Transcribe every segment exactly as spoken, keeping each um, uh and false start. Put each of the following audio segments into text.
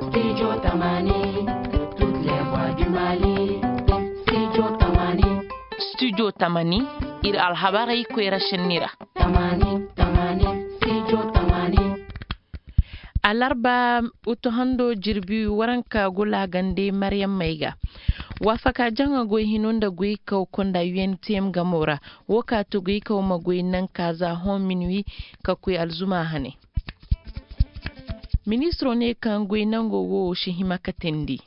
Studio Tamani, toutes les voix du Mali. Studio Tamani. Studio Tamani, ir alhabarai kwera shenira. Tamani, Tamani, Studio Tamani. Alarba utohando jirbi waranka gula gande Maryam Maiga. Wafaka janga gwe hinunda gwe ka konda U N T M gamora. Woka to gwe ka magwe nan kaza hon minui ka kwe alzuma hane. Ministro ne kan gwe nango wo shihima katendi.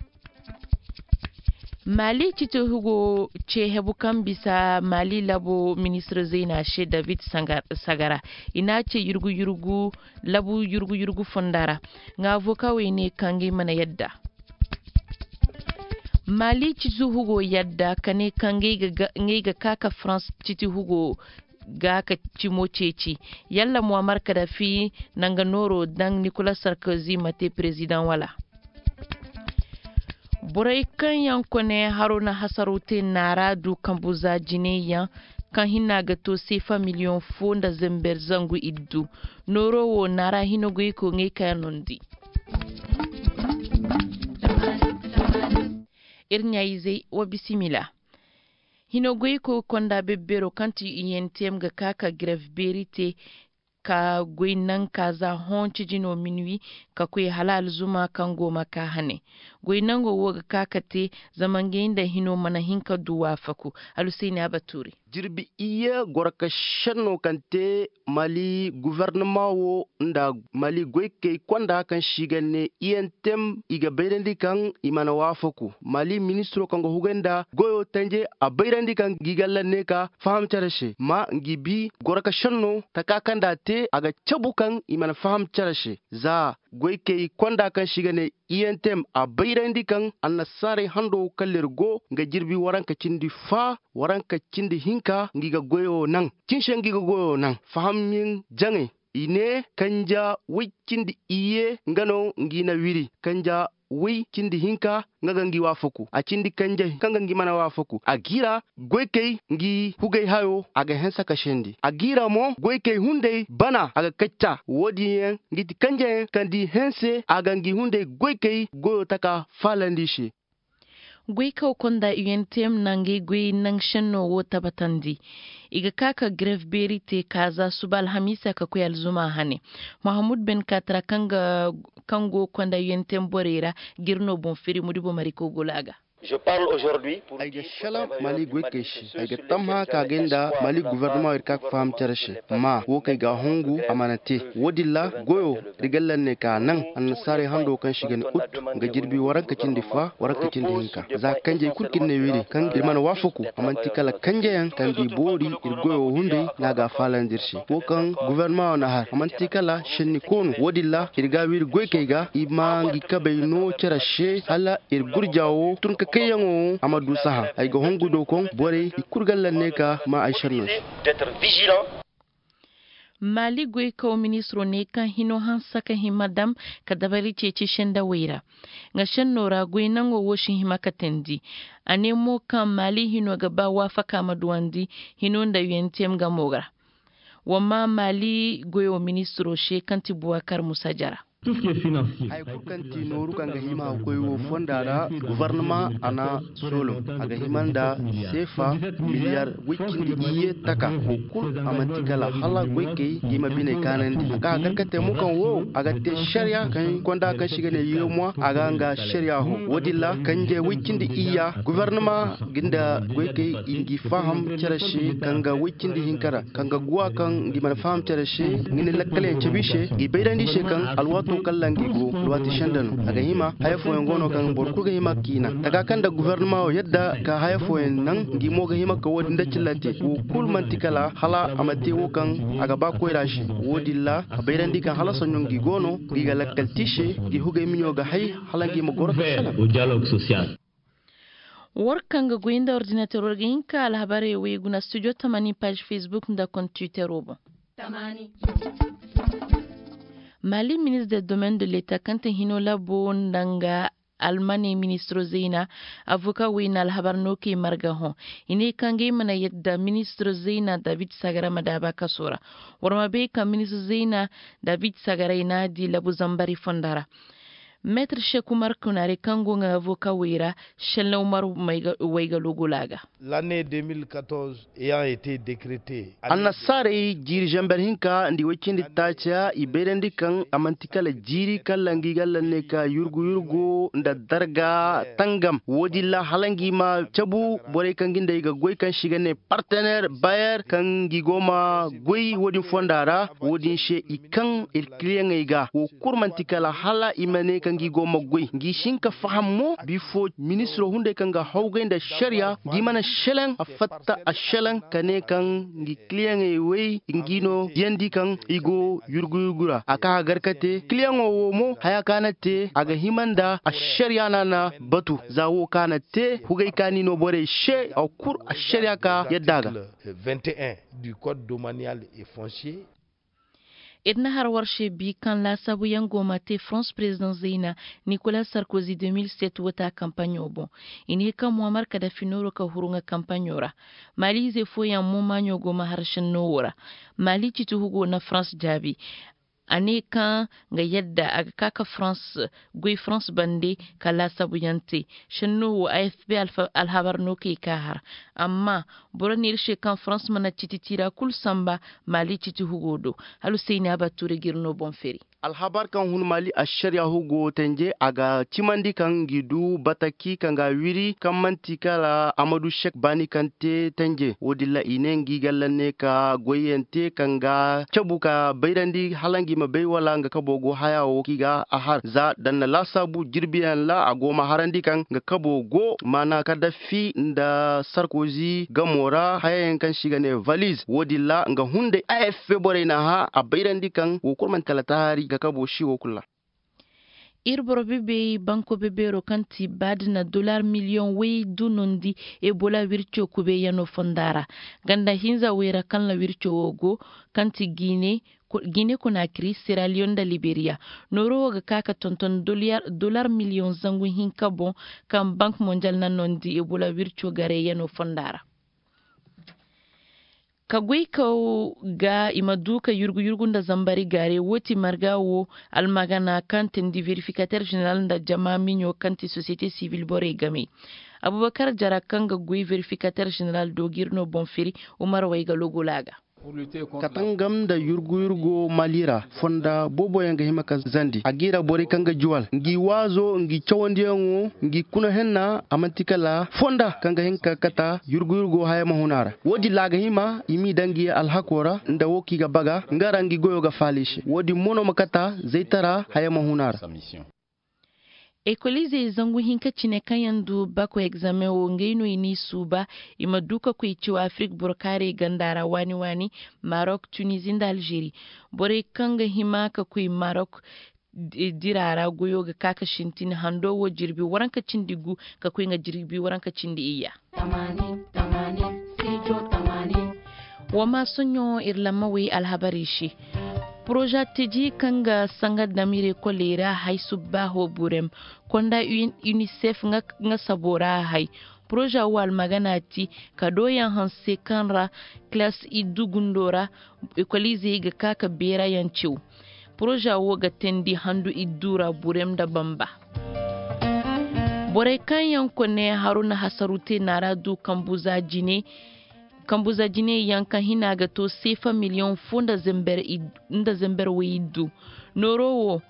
Mali tito hugo che hebukan bisa Mali labo ministre Zaina she David Sagara ina ce yurgu yurgu labu yurgu yurgu fondara nga avoka we ne kange mana yadda Mali tito hugo yadda kane kange ga ga kaka France tito hugo ga ka cimo ceci yalla Muammar Gaddafi nanga noro dan Nicolas Sarkozy mate president wala Borai kan yankone haruna hasarute nara du kambuza jineya kan hina gato sefa miliyon fonda zember zangu iddu noro wo nara hinogo iko nge kanondi irnya ize wa bisimila hinogo iko konda bebbero kanti iyentem ga kaka greve berite ka gwinan kaza honci jino minwi ka kwe halal zuma kan goma ka hane gwinan go woga kakate zaman da hino mana hinka duwa faku alusaini abaturi jirbi iya gorka shanno kante Mali gouvernement wo nda Mali goike kwanda kan shigane ientem iga beirandi kan imana wafaku Mali ministro kan go hugenda goyo tanje a beirandi kan gigalla neka faham tarashe ma ngibi gorka shanno takakanda te aga chabukan imana faham tarashe za goike kwanda kan shigane ientem a beirandi kan annasare hando kallergo nga jirbi waranka cindi fa waranka cindi hinka ngiga goyo nang tinshen ngiga goyo nang fahamin jange ine kanja wikindi iye ngano ngina wiri kanja wi cindi hinka ngaga ngi wafoku a cindi kanja kanga ngi mana wafoku agira goikei ngi hugei hayo aga hensa kashendi agira mo goikei hunde bana aga kacca wodi yen ngiti kanja kandi hense aga ngi hunde goikei goyo taka falandishi Gwe ka konda U N T M nange gwe nang shanno wo tabatandi iga kaka greve berite kaza subal hamisa ka kwe alzuma hane Mahmoud Ben Katra kanga kango konda U N T M borera girno bon feri mudibo mariko golaga Je parle aujourd'hui pour aiga shala Mali gwekeshi aiga tamha kagenda Mali gouvernement irka fam tarashe ma wo kai ga hongu amanate wodilla goyo rigallan ne ka nan annasare hando kan shigan ut ga jirbi waranka cindi fa waranka cindi hinka za kanje kurkin ne wiri kan irman wafuku amanti kala kanje yan kan bi bori irgoyo hunde naga falan dirshi wo kan gouvernement na har amanti kala shenni kono wodilla irga wir goykei ga imangi kabayno tarashe hala irgurjawo tunka kayango Amadou Saha ay go hongu do kon bore ikurgal ne ka ma ay shanno d'être vigilant. Mali gwe ko ministro ne kan hino han saka hi madam kadabari cece shenda wera nga shannora gwe nango woshin hima katendi ane mo kan Mali hino gaba wafaka maduandi hino nda U N T M gamogara wama Mali gwe o ministro she kanti Boubacar Moussa Diarra tout ce qui est financier. ay kurkanti noru kanga hima koy wo fondara gouvernement ana solo aga himanda sefa milliard wikindi iye taka hukul amantikala hala gweke yima bine kanandi ka garkate mukan wo aga te sharia kan konda kan shigane yemo aga nga sharia ho wodilla kanje wikindi iya gouvernement ginda gweke ingi faham charashe kanga wikindi hinkara kanga guwa kan ngi man faham charashe ngine lakkale cebishe gi beydandi she kan alwato kallangi go lwati shandano aga hima hayfo en gono kan borku ga hima kina daga kan da gouvernement yadda ka hayfo en nan ngi mo ga hima ka wodi ndacilante wo kul mantikala hala amate wo kan aga ba ko irashi wodilla beydandi kan hala sonyo ngi gono ngi ga lakkal tishe gi huga minyo ga hay hala ngi mo goro au dialogue social. Workanga gwenda ordinateur orginka alhabari weguna studio tamani page Facebook nda compte Twitter robo. Tamani. Mali ministre des domaines de l'État kante hino labo ndanga Almani ministro Zaina avoka wina alhabar noki marga hon ine kange mana yadda ministro Zaina David Sagara madaba kasora warma be ka ministro Zaina David Sagara ina di labu zambari fondara Maître Cheikh Oumar Konaré kango nga avocat wera Shella Umar Waiga Logolaga. L'année deux mille quatorze ayant été décrétée. Annasare jiri jambar hinka ndi wacindi tacha iberendi kan amantikala jiri kallangi gallanne ka yurgu yurgu nda darga tangam wodi la halangi ma chabu bore kanginda iga goy kan shigane partenaire bayer kan gigoma goy wodi fondara wodi she ikan il client iga wo kurmantikala hala imane kan gigoma goy gi shinka fahammo bifo ministre hunde kan ga hawgenda sharia gimana shelan afatta ashelan kane kan gi client e wey ingino yendi kan igo yurgu yurgura aka garkate client o mo haya kanate aga himanda asharia nana batu zawo kanate hugay kanino bore she au kur asharia ka yadaga vingt et un du code domanial et foncier. Edna har warshe bi kan la sabu yango mate France président Zeyna Nicolas Sarkozy deux mille sept wata campagne bon ini ka Muammar Gaddafi noro ka hurunga campagne ora Mali ze fo yan mo manyo go ma harshen nora Mali citu hugo na France jabi ane kan ga yadda aga kaka France goy France bande kala sabu yante shenno wo A F P alhabar no ke kahar amma boranir she kan France mana tititira kul samba Mali titi hugodo halu seyni abature girno bonferi alhabar kan hun Mali asharia hugo tenje aga timandi kan gidu bataki kan ga wiri kan mantikala Amadou Cheikh Bani kante tenje wodilla inengi gallanne ka goyente kan ga chabuka bayrandi halangi mabai wala nga kabogo haya wo kiga ahar za danna la sabu jirbiyan la agoma harandi kan nga kabogo mana Gaddafi nda Sarkozy gamora haya kan shigane valise wodilla nga hunde A F P borena ha a bayrandi kan wo kurman talatari ga kabo shi wo kula irboro bebe banko bebero kanti badna dollar million wey dunondi ebola wircho kube yano fondara ganda hinza wera kan la wircho ogo kanti Guinea Guinea Conakry, Sierra Leone da Liberia. Noro ga kaka tonton dollar dollar million zangu hinka bon kan Bank Mondial na nondi ebola wircho gare yano fondara. Kagwai kau ga imaduka yurgu yurgu nda zambari gare woti marga wo almagana kanten di verificateur general nda jama minyo kanti société civile bore game. Abubakar jara kanga gwe verificateur general dogirno bonferi Umar Waiga Logolaga. Katangam da yurgu yurgu malira fonda bobo yanga himaka zandi agira bore kanga juwal ngi wazo ngi chawondiyango ngi kuna henna amantikala fonda kanga henka kata yurgu yurgu haya mahunara wodi laga hima imi dangi alhakora nda woki ga baga ngara ngi goyo ga falishe wodi mono makata zaitara haya mahunara Ekolize zangu hinka chine kayandu bako examen wo ngeino ini suba imaduka ku ichiwa Afrique Burkare gandara wani wani Maroc Tunisie da Algerie bore kanga himaka ku Maroc dirara goyo ga kaka shintin hando wo jirbi waranka cindigu ka ku nga jirbi waranka cindi iya tamani tamani sijo tamani wama sonyo irlama wi alhabarishi Projet teji kanga sanga damire kolera hay subaho burem konda UNICEF nga, nga sabora hay projet wal maganati kadoyan hanse kanra class idugundora ekolize ga kaka bera yanchiu projet wo ga tendi handu idura burem da bamba bore kan yankone Haruna Hasarute naradu kambuza jine Kambuza jine yanka hina ga to sefa miliyon funda zember inda zember weidu norowo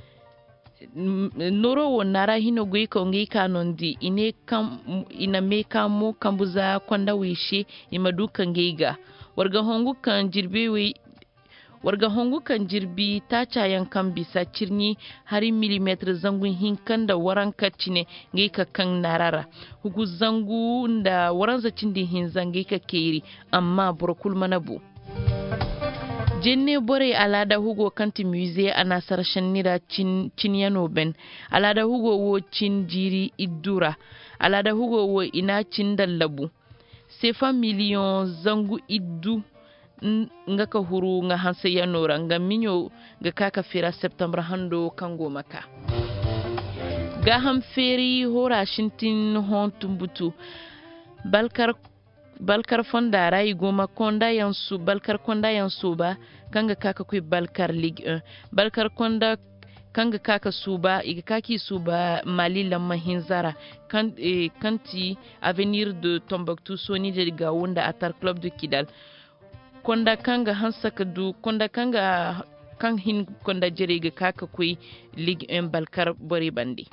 norowo nara hino gwe ko ngi kanondi ine kam ina meka mo kambuza kwanda wishe imaduka ngeiga warga hongu kan jirbe we warga hongu kan jirbi ta cayan kan bisa cirni hari milimeter zangun hinkan da waran kacine ngai ka kan narara hugu zangu da waran zacin din hin zangai ka keri amma burkul manabu jenne bore alada hugo kanti musée ana sarashan nira cin cinyano ben alada hugo wo cin jiri idura alada hugo wo ina cin dallabu sefa miliyon zangu iddu nga ka huru nga hanse yanora nga minyo nga kaka fera septembre hando kango maka ga ham feri hora shintin hon tumbutu balkar balkar fonda rai goma konda yansu balkar konda yansu ba kanga kaka kuy balkar ligue un balkar konda kanga kaka suba iga kaki suba Mali lamma hinzara kan eh, kanti avenir de Tombouctou soni de wanda atar club de Kidal konda kanga hansaka du konda kanga kan hin konda jeriga kaka koi Ligue un balkar bore bandi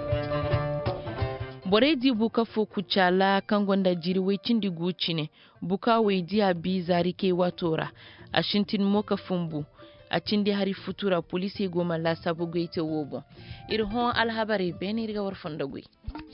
bore di buka fo kuchala kan gonda jiri wecindi gucine buka weidi abi zari ke watora a shintin moka fumbu a cindi hari futura polisi goma la sabu goite wobo ir hon alhabari benirga war fonda goi